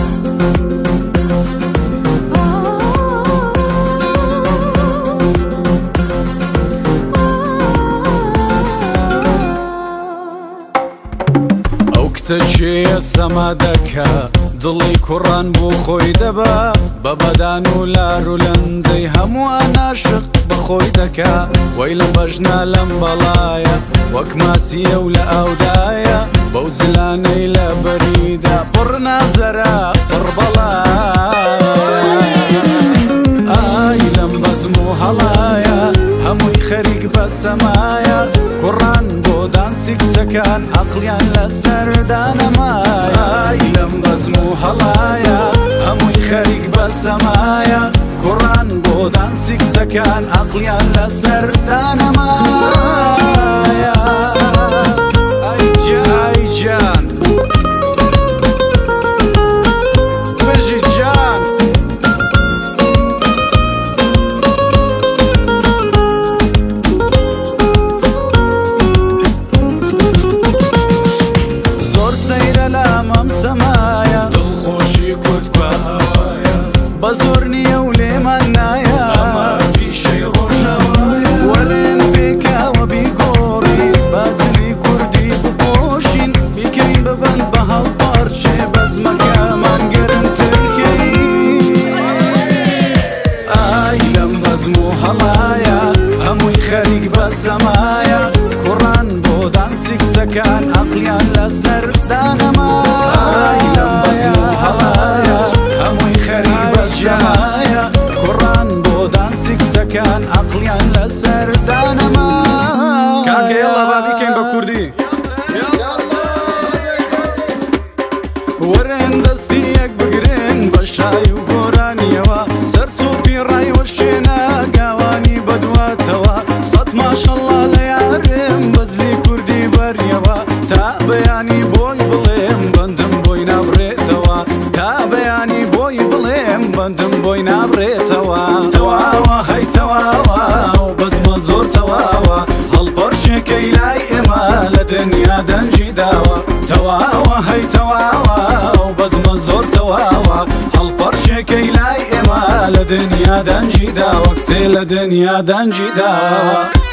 چێە سەما دەکا دڵی کوڕان بۆ خۆی دەبا بە بەدان و لار و لەنجەی هەمووان عاشق بەخۆی دەکا وەی لە بەژنا لەم بەڵایە وەک ماسیە و لە ئاودایە بەو جلانەی لە بەریدا پڕ نازەرە پڕ بەڵایە ئای لەم بەزم و هەڵایە هەمووی خەریک بە سەمایە کوڕان بۆ دانسی کچەکان عەقلیان لەسەر دانەمایە ئای لەم بەزم و هەڵایە هەمووی خەریک بە سەمایە کوڕان بۆ دانسی کچەکان عەقلیان لەسەر دانەمایە ئای جان بژی جان ئەم سەمایە دڵخۆشی کورد بە هەوایە بە زۆر نییە و لێمان نایە ئەمە پیشەی ڕۆژەوایە وەرێن پێکاوە بیگۆڕی بازلی کوردی بپۆشین بیکەین ببەن بە هەڵپارچێ بەزمەکەمان گەرمترکەی ئای لەم بەزم و هەڵایە هەمووی خەریک بە سەمایە کوڕان بۆ دانسی کچەکان عەقلیان لەسەر دانەمایە كان عقليان لسر دانما كاكا يلا بابي كاين بكردي ورين دستيك بقرين بشاي وقرانيوا سرسوبي راي وشينا قواني بدواتوا صد ما شاء الله ليارم بزلي كردي بريوا تا بياني بوي بليم بندم بوي نابريتوا تا بياني بوي بليم بندم بوي نابريتوا تواوا هاي تواوا وبزمة زور تواوا هالبرشكي لاي إما لدنيا دنجي داوا تواوا هاي تواوا وبزمة زور تواوا هالبرشكي لاي إما لدنيا دنجي داوا كتير لدنيا دنجي داوا